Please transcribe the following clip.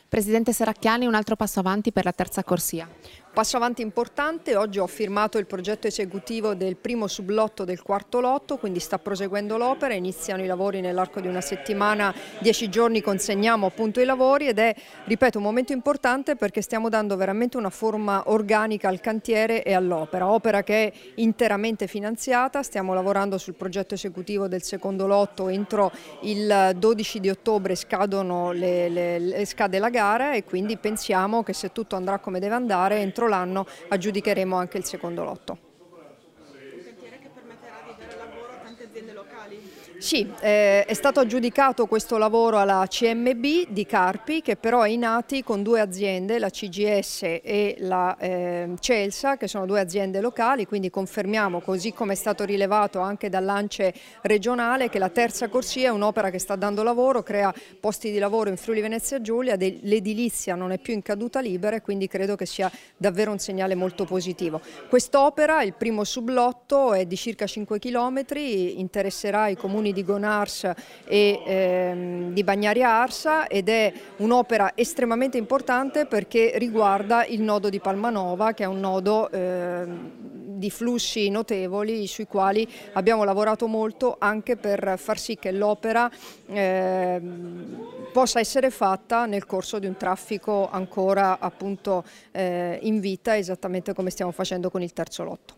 Presidente Serracchiani, un altro passo avanti per la terza corsia. Passo avanti importante, oggi ho firmato il progetto esecutivo del primo sublotto del quarto lotto, quindi sta proseguendo l'opera, iniziano i lavori nell'arco di una settimana, 10 giorni consegniamo appunto i lavori ed è, ripeto, un momento importante perché stiamo dando veramente una forma organica al cantiere e all'opera, opera che è interamente finanziata, stiamo lavorando sul progetto esecutivo del secondo lotto, entro il 12 di ottobre scade la gara e quindi pensiamo che se tutto andrà come deve andare entro l'anno aggiudicheremo anche il secondo lotto. Un cantiere che permetterà di dare lavoro a tante aziende locali? Sì, è stato aggiudicato questo lavoro alla CMB di Carpi, che però è in atti con due aziende, la CGS e la Celsa, che sono due aziende locali, quindi confermiamo, così come è stato rilevato anche dall'ANCE regionale, che la terza corsia è un'opera che sta dando lavoro, crea posti di lavoro in Friuli Venezia Giulia, l'edilizia non è più in caduta libera e quindi credo che sia davvero un segnale molto positivo. Quest'opera, il primo sublotto, è di circa 5 km, interesserà i comuni di Gonars e di Bagnari Arsa ed è un'opera estremamente importante perché riguarda il nodo di Palmanova, che è un nodo di flussi notevoli sui quali abbiamo lavorato molto anche per far sì che l'opera possa essere fatta nel corso di un traffico ancora appunto in vita, esattamente come stiamo facendo con il terzo lotto.